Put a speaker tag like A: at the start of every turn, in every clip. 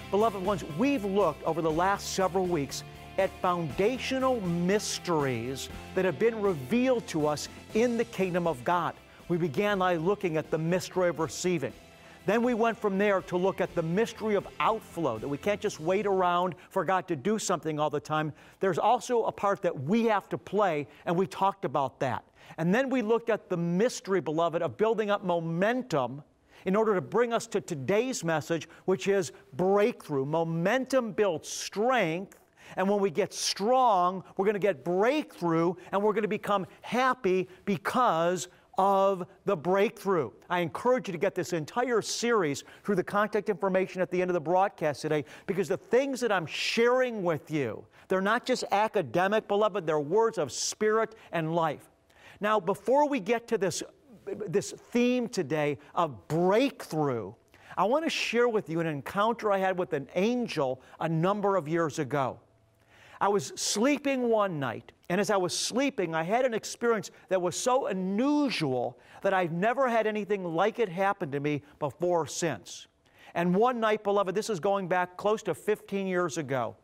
A: Beloved ones, we've looked over the last several weeks at foundational mysteries that have been revealed to us in the kingdom of God. We began by looking at the mystery of receiving. Then we went from there to look at the mystery of outflow, that we can't just wait around for God to do something all the time. There's also a part that we have to play, and we talked about that. And then we looked at the mystery, beloved, of building up momentum in order to bring us to today's message, which is breakthrough. Momentum builds strength, and when we get strong, we're going to get breakthrough, and we're going to become happy because of the breakthrough. I encourage you to get this entire series through the contact information at the end of the broadcast today, because the things that I'm sharing with you, they're not just academic, beloved, they're words of spirit and life. Now, before we get to this theme today of breakthrough, I want to share with you an encounter I had with an angel a number of years ago. I was sleeping one night, and as I was sleeping, I had an experience that was so unusual that I've never had anything like it happen to me before or since. And one night, beloved, this is going back close to 15 years ago,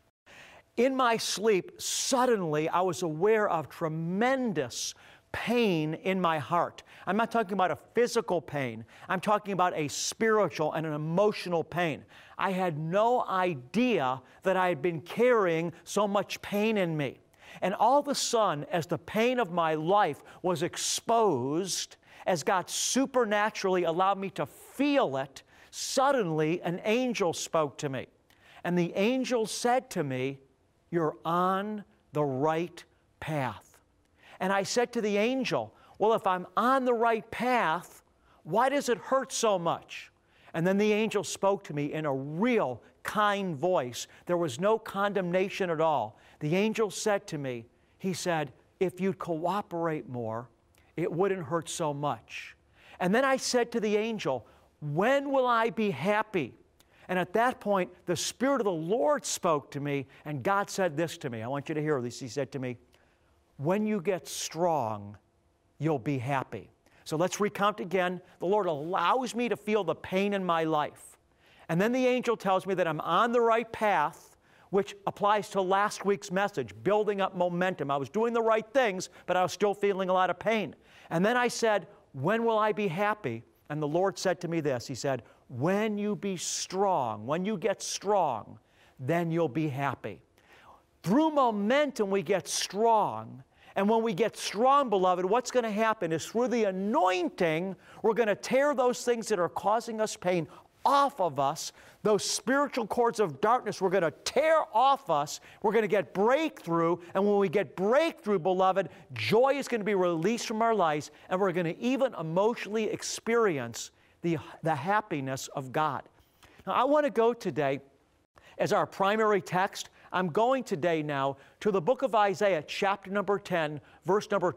A: in my sleep, suddenly I was aware of tremendous pain in my heart. I'm not talking about a physical pain. I'm talking about a spiritual and an emotional pain. I had no idea that I had been carrying so much pain in me. And all of a sudden, as the pain of my life was exposed, as God supernaturally allowed me to feel it, suddenly an angel spoke to me. And the angel said to me, "You're on the right path." And I said to the angel, "Well, if I'm on the right path, why does it hurt so much?" And then the angel spoke to me in a real kind voice. There was no condemnation at all. The angel said to me, he said, "If you'd cooperate more, it wouldn't hurt so much." And then I said to the angel, "When will I be happy?" And at that point, the Spirit of the Lord spoke to me, and God said this to me. I want you to hear this. He said to me, "When you get strong, you'll be happy." So let's recount again. The Lord allows me to feel the pain in my life. And then the angel tells me that I'm on the right path, which applies to last week's message, building up momentum. I was doing the right things, but I was still feeling a lot of pain. And then I said, "When will I be happy?" And the Lord said to me this. He said, "When you be strong, when you get strong, then you'll be happy." Through momentum, we get strong. And when we get strong, beloved, what's going to happen is through the anointing, we're going to tear those things that are causing us pain off of us. Those spiritual cords of darkness, we're going to tear off us. We're going to get breakthrough. And when we get breakthrough, beloved, joy is going to be released from our lives. And we're going to even emotionally experience the happiness of God. Now, I want to go today as our primary text. I'm going today now to the book of Isaiah, chapter number 10, verse number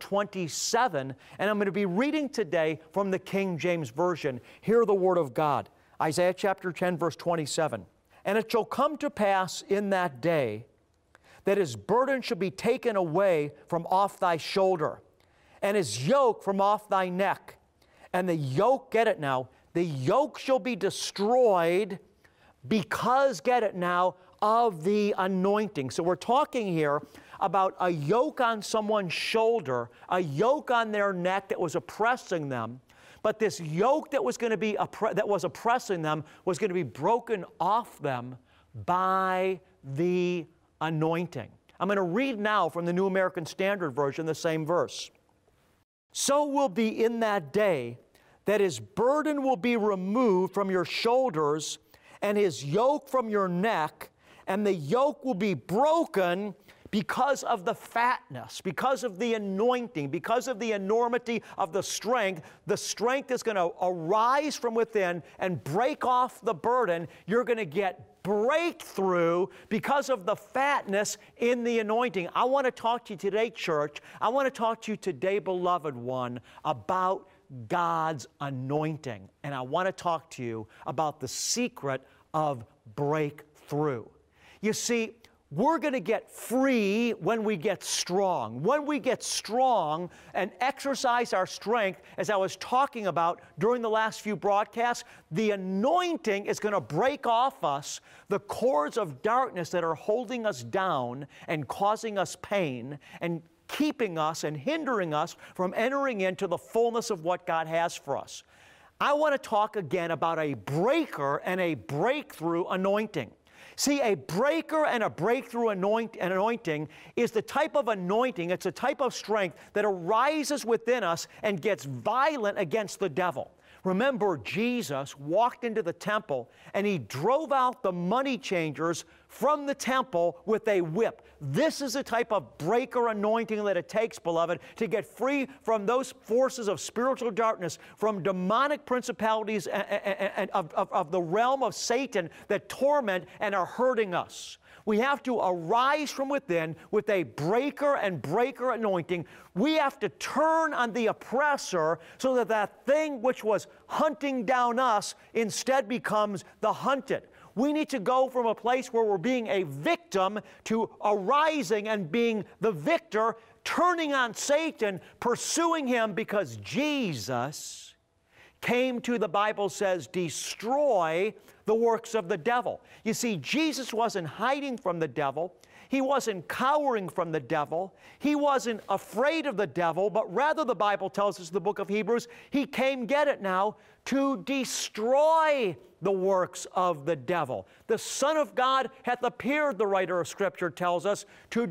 A: 27, and I'm going to be reading today from the King James Version. Hear the word of God. Isaiah chapter 10, verse 27. "And it shall come to pass in that day that his burden shall be taken away from off thy shoulder, and his yoke from off thy neck. And the yoke," get it now, "the yoke shall be destroyed because," get it now, "of the anointing." So we're talking here about a yoke on someone's shoulder, a yoke on their neck that was oppressing them. But this yoke that was going to be oppressing them was going to be broken off them by the anointing. I'm going to read now from the New American Standard Version, the same verse. "So will be in that day that his burden will be removed from your shoulders and his yoke from your neck, and the yoke will be broken because of the fatness, because of the anointing, because of the enormity of the strength. The strength is going to arise from within and break off the burden. You're going to get breakthrough because of the fatness in the anointing." I want to talk to you today, church. I want to talk to you today, beloved one, about God's anointing. And I want to talk to you about the secret of breakthrough. You see, we're going to get free when we get strong. When we get strong and exercise our strength, as I was talking about during the last few broadcasts, the anointing is going to break off us the cords of darkness that are holding us down and causing us pain and keeping us and hindering us from entering into the fullness of what God has for us. I want to talk again about a breaker and a breakthrough anointing. See, a breaker and a breakthrough anointing is the type of anointing, it's a type of strength that arises within us and gets violent against the devil. Remember, Jesus walked into the temple and he drove out the money changers from the temple with a whip. This is the type of breaker anointing that it takes, beloved, to get free from those forces of spiritual darkness, from demonic principalities and of the realm of Satan that torment and are hurting us. We have to arise from within with a breaker and breaker anointing. We have to turn on the oppressor so that that thing which was hunting down us instead becomes the hunted. We need to go from a place where we're being a victim to arising and being the victor, turning on Satan, pursuing him, because Jesus came to, the Bible says, destroy the works of the devil. You see, Jesus wasn't hiding from the devil. He wasn't cowering from the devil. He wasn't afraid of the devil, but rather, the Bible tells us in the book of Hebrews, he came, get it now, to destroy the works of the devil. The Son of God hath appeared, the writer of Scripture tells us, to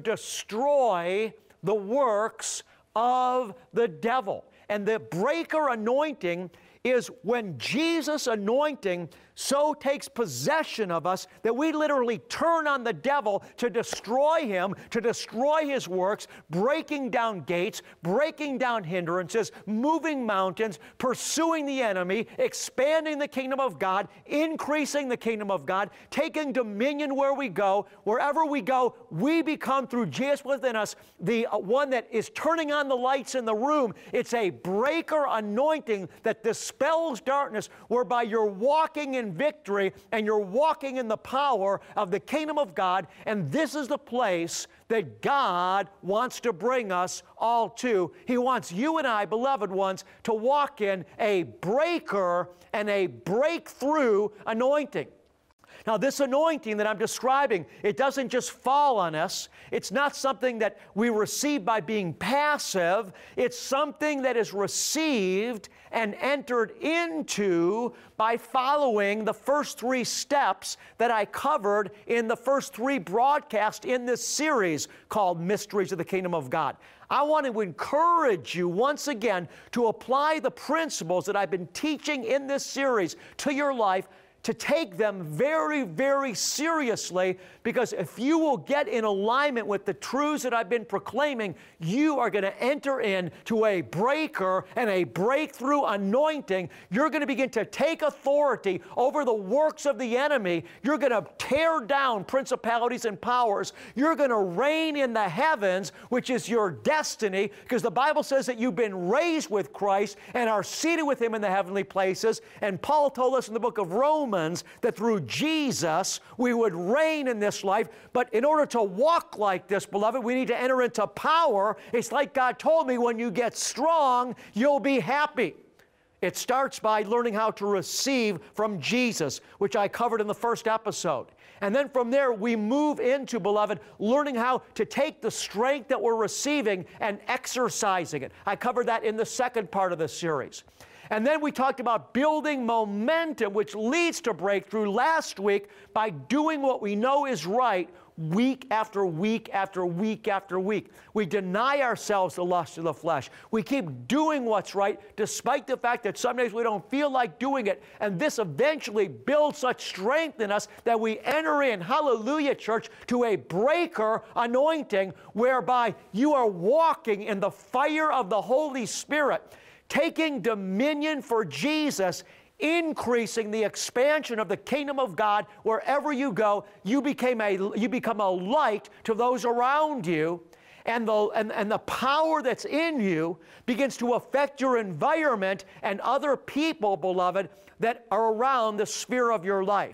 A: destroy the works of the devil. And the breaker anointing is when Jesus' anointing so takes possession of us that we literally turn on the devil to destroy him, to destroy his works, breaking down gates, breaking down hindrances, moving mountains, pursuing the enemy, expanding the kingdom of God, increasing the kingdom of God, taking dominion where we go. Wherever we go, we become, through Jesus within us, the one that is turning on the lights in the room. It's a breaker anointing that dispels darkness, whereby you're walking in victory and you're walking in the power of the kingdom of God. And this is the place that God wants to bring us all to. He wants you and I, beloved ones, to walk in a breaker and a breakthrough anointing. Now, this anointing that I'm describing, it doesn't just fall on us. It's not something that we receive by being passive. It's something that is received and entered into by following the first three steps that I covered in the first three broadcasts in this series called Mysteries of the Kingdom of God. I want to encourage you once again to apply the principles that I've been teaching in this series to your life, to take them very, very seriously, because if you will get in alignment with the truths that I've been proclaiming, you are going to enter into a breaker and a breakthrough anointing. You're going to begin to take authority over the works of the enemy. You're going to tear down principalities and powers. You're going to reign in the heavens, which is your destiny, because the Bible says that you've been raised with Christ and are seated with Him in the heavenly places. And Paul told us in the book of Romans that through Jesus we would reign in this life. But in order to walk like this, beloved, we need to enter into power. It's like God told me, when you get strong, you'll be happy. It starts by learning how to receive from Jesus, which I covered in the first episode. And then from there, we move into, beloved, learning how to take the strength that we're receiving and exercising it. I covered that in the second part of this series. And then we talked about building momentum, which leads to breakthrough last week, by doing what we know is right week after week after week after week. We deny ourselves the lust of the flesh. We keep doing what's right, despite the fact that some days we don't feel like doing it. And this eventually builds such strength in us that we enter in, hallelujah, church, to a breaker anointing, whereby you are walking in the fire of the Holy Spirit, taking dominion for Jesus, increasing the expansion of the kingdom of God. Wherever you go, you become a light to those around you, and the power that's in you begins to affect your environment and other people, beloved, that are around the sphere of your life.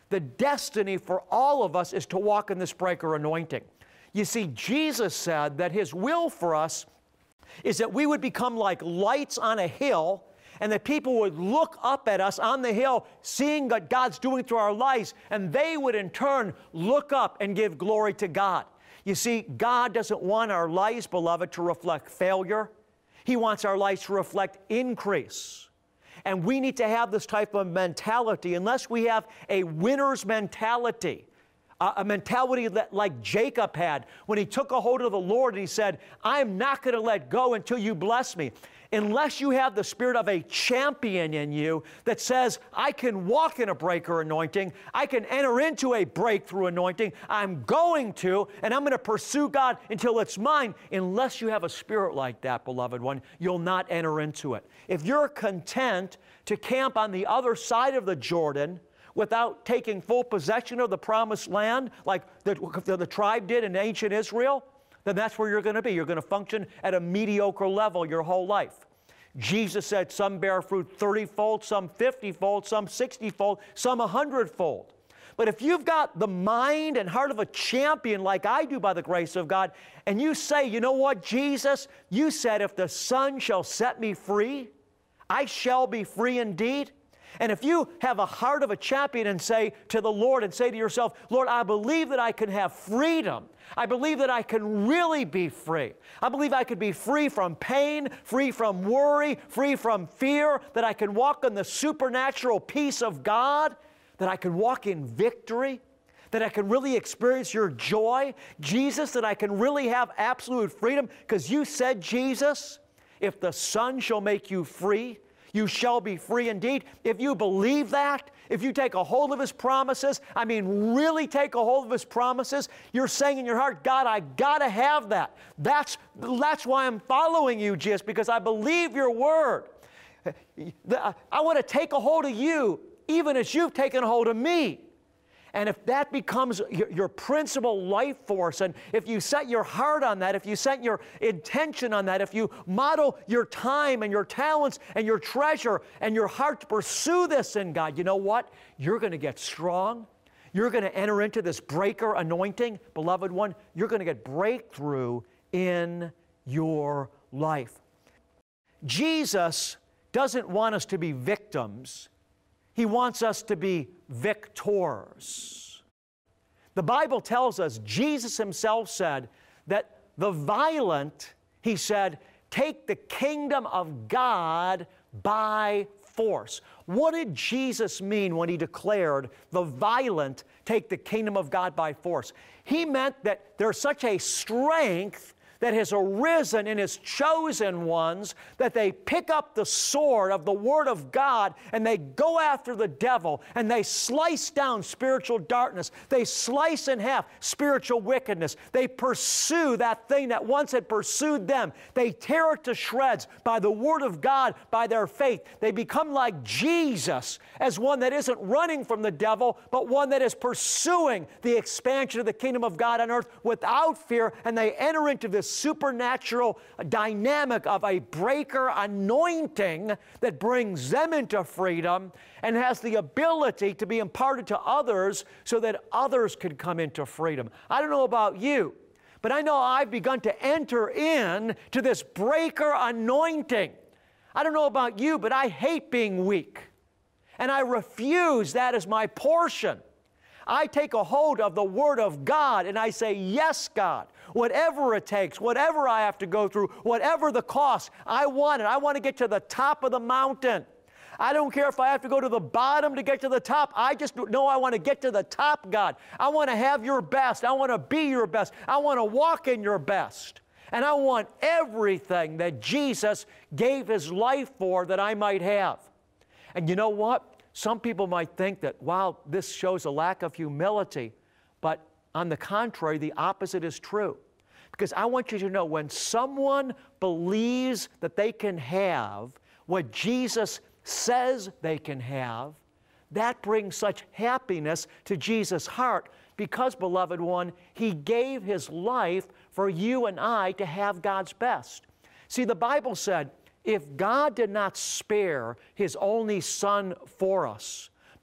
A: The destiny for all of us is to walk in this breaker anointing. You see, Jesus said that His will for us is that we would become like lights on a hill, and that people would look up at us on the hill, seeing what God's doing through our lives, and they would in turn look up and give glory to God. You see, God doesn't want our lives, beloved, to reflect failure. He wants our lives to reflect increase. And we need to have this type of mentality. Unless we have a winner's mentality, a mentality that, like Jacob had when he took a hold of the Lord and he said, I'm not going to let go until you bless me. Unless you have the spirit of a champion in you that says, I can walk in a breaker anointing, I can enter into a breakthrough anointing, I'm going to, and I'm going to pursue God until it's mine. Unless you have a spirit like that, beloved one, you'll not enter into it. If you're content to camp on the other side of the Jordan without taking full possession of the promised land, like the tribe did in ancient Israel, then that's where you're going to be. You're going to function at a mediocre level your whole life. Jesus said some bear fruit 30-fold, some 50-fold, some 60-fold, some 100-fold. But if you've got the mind and heart of a champion like I do by the grace of God, and you say, you know what, Jesus, you said if the Son shall set me free, I shall be free indeed. And if you have a heart of a champion and say to the Lord and say to yourself, Lord, I believe that I can have freedom. I believe that I can really be free. I believe I could be free from pain, free from worry, free from fear, that I can walk in the supernatural peace of God, that I can walk in victory, that I can really experience your joy. Jesus, that I can really have absolute freedom, because you said, Jesus, if the Son shall make you free, you shall be free indeed. If you believe that, if you take a hold of His promises, I mean really take a hold of His promises, you're saying in your heart, God, I got to have that. That's why I'm following you, Jesus, because I believe your word. I want to take a hold of you even as you've taken a hold of me. And if that becomes your principal life force, and if you set your heart on that, if you set your intention on that, if you model your time and your talents and your treasure and your heart to pursue this in God, you know what? You're going to get strong. You're going to enter into this breaker anointing, beloved one. You're going to get breakthrough in your life. Jesus doesn't want us to be victims. He wants us to be victors. The Bible tells us, Jesus Himself said that the violent, He said, take the kingdom of God by force. What did Jesus mean when He declared the violent take the kingdom of God by force? He meant that there's such a strength that has arisen in His chosen ones, that they pick up the sword of the Word of God and they go after the devil and they slice down spiritual darkness. They slice in half spiritual wickedness. They pursue that thing that once had pursued them. They tear it to shreds by the Word of God, by their faith. They become like Jesus as one that isn't running from the devil, but one that is pursuing the expansion of the kingdom of God on earth without fear, and they enter into this supernatural dynamic of a breaker anointing that brings them into freedom and has the ability to be imparted to others so that others could come into freedom. I don't know about you, but I know I've begun to enter in to this breaker anointing. I don't know about you, but I hate being weak, and I refuse that as my portion. I take a hold of the Word of God and I say, yes, God, whatever it takes, whatever I have to go through, whatever the cost, I want it. I want to get to the top of the mountain. I don't care if I have to go to the bottom to get to the top. I just know I want to get to the top, God. I want to have your best. I want to be your best. I want to walk in your best. And I want everything that Jesus gave His life for that I might have. And you know what? Some people might think that, wow, this shows a lack of humility. But on the contrary, the opposite is true. Because I want you to know, when someone believes that they can have what Jesus says they can have, that brings such happiness to Jesus' heart, because, beloved one, He gave His life for you and I to have God's best. See, the Bible said, if God did not spare His only Son for us,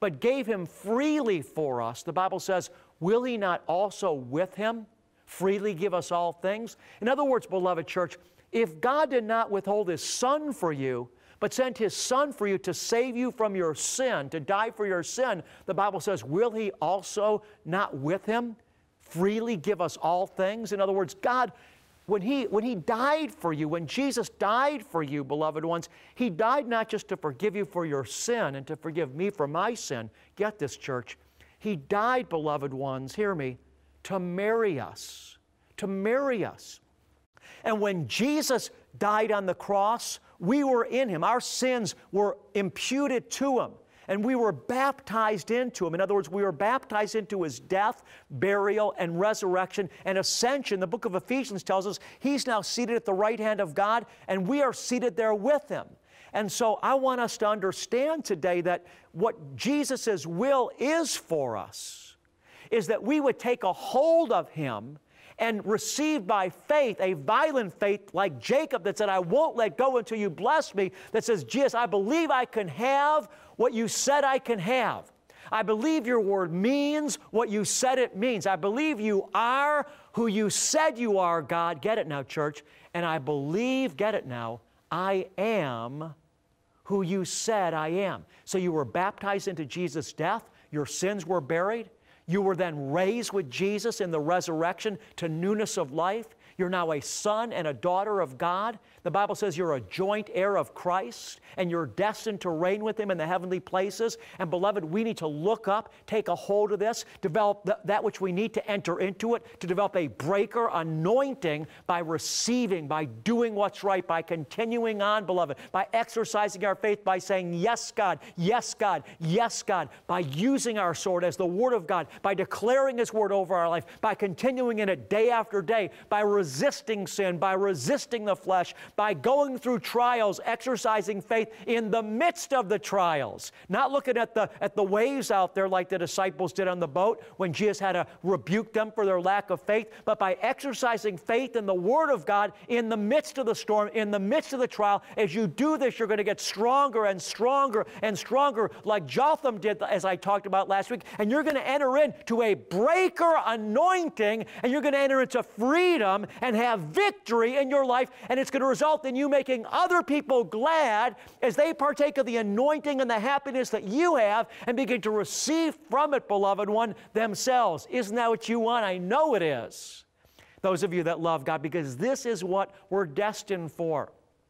A: but gave him freely for us, the Bible says, will he not also with him freely give us all things? In other words, beloved church, if God did not withhold his Son for you, but sent his Son for you to save you from your sin, to die for your sin, the Bible says, will he also not with him freely give us all things? In other words, God, when he died for you, when Jesus died for you, beloved ones, he died not just to forgive you for your sin and to forgive me for my sin. Get this, church. He died, beloved ones, hear me, to marry us, to marry us. And when Jesus died on the cross, we were in him. Our sins were imputed to him, and we were baptized into him. In other words, we were baptized into his death, burial, and resurrection and ascension. The book of Ephesians tells us he's now seated at the right hand of God, and we are seated there with him. And so I want us to understand today that what Jesus' will is for us is that we would take a hold of him and receive by faith, a violent faith like Jacob that said, I won't let go until you bless me, that says, Jesus, I believe I can have what you said I can have. I believe your word means what you said it means. I believe you are who you said you are, God. Get it now, church. And I believe, get it now, I am who you said I am. So you were baptized into Jesus' death. Your sins were buried. You were then raised with Jesus in the resurrection to newness of life. You're now a son and a daughter of God. The Bible says you're a joint heir of Christ, and you're destined to reign with him in the heavenly places. And beloved, we need to look up, take a hold of this, develop that which we need to enter into it, to develop a breaker anointing by receiving, by doing what's right, by continuing on, beloved, by exercising our faith, by saying, yes, God, yes, God, yes, God, by using our sword as the Word of God, by declaring His Word over our life, by continuing in it day after day, by resisting sin, by resisting the flesh, by going through trials, exercising faith in the midst of the trials. Not looking at the waves out there like the disciples did on the boat when Jesus had to rebuke them for their lack of faith, but by exercising faith in the Word of God in the midst of the storm, in the midst of the trial. As you do this, you're going to get stronger and stronger and stronger, like Jotham did, as I talked about last week, and you're going to enter into a breaker anointing, and you're going to enter into freedom and have victory in your life, and it's going to result in you making other people glad as they partake of the anointing and the happiness that you have and begin to receive from it, beloved one, themselves. Isn't that what you want? I know it is. Those of you that love God, because this is what we're destined for.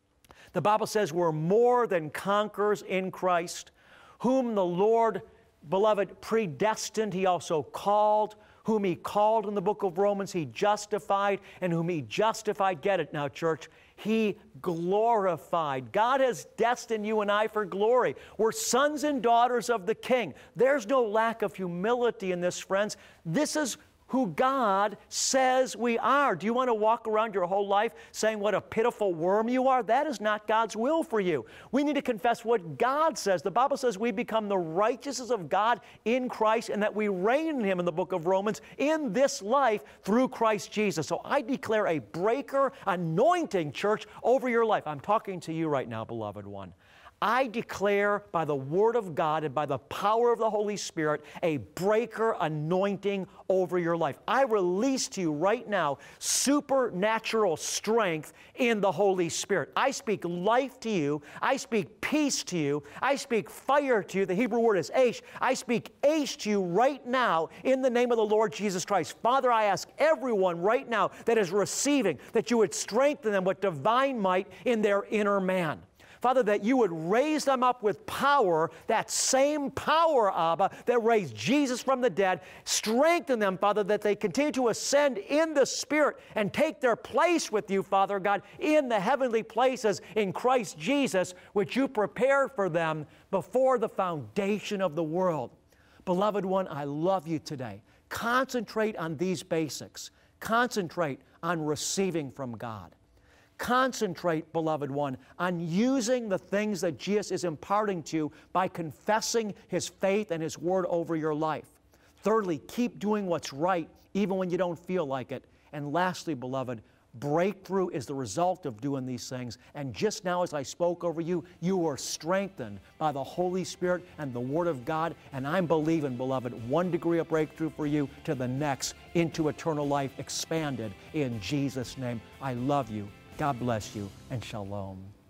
A: The Bible says we're more than conquerors in Christ, whom the Lord, beloved, predestined, He also called. Whom He called in the book of Romans, He justified, and whom He justified, get it now, church, He glorified. God has destined you and I for glory. We're sons and daughters of the King. There's no lack of humility in this, friends. This is who God says we are. Do you want to walk around your whole life saying what a pitiful worm you are? That is not God's will for you. We need to confess what God says. The Bible says we become the righteousness of God in Christ, and that we reign in Him in the book of Romans in this life through Christ Jesus. So I declare a breaker anointing, church, over your life. I'm talking to you right now, beloved one. I declare by the Word of God and by the power of the Holy Spirit a breaker anointing over your life. I release to you right now supernatural strength in the Holy Spirit. I speak life to you. I speak peace to you. I speak fire to you. The Hebrew word is aish. I speak aish to you right now in the name of the Lord Jesus Christ. Father, I ask everyone right now that is receiving that you would strengthen them with divine might in their inner man. Father, that you would raise them up with power, that same power, Abba, that raised Jesus from the dead. Strengthen them, Father, that they continue to ascend in the Spirit and take their place with you, Father God, in the heavenly places in Christ Jesus, which you prepared for them before the foundation of the world. Beloved one, I love you today. Concentrate on these basics. Concentrate on receiving from God. Concentrate, beloved one, on using the things that Jesus is imparting to you by confessing His faith and His Word over your life. Thirdly, keep doing what's right even when you don't feel like it. And lastly, beloved, Breakthrough is the result of doing these things. And just now as I spoke over you, you were strengthened by the Holy Spirit and the Word of God. And I'm believing, beloved, 1 degree of breakthrough for you to the next into eternal life expanded in Jesus' name. I love you. God bless you, and shalom.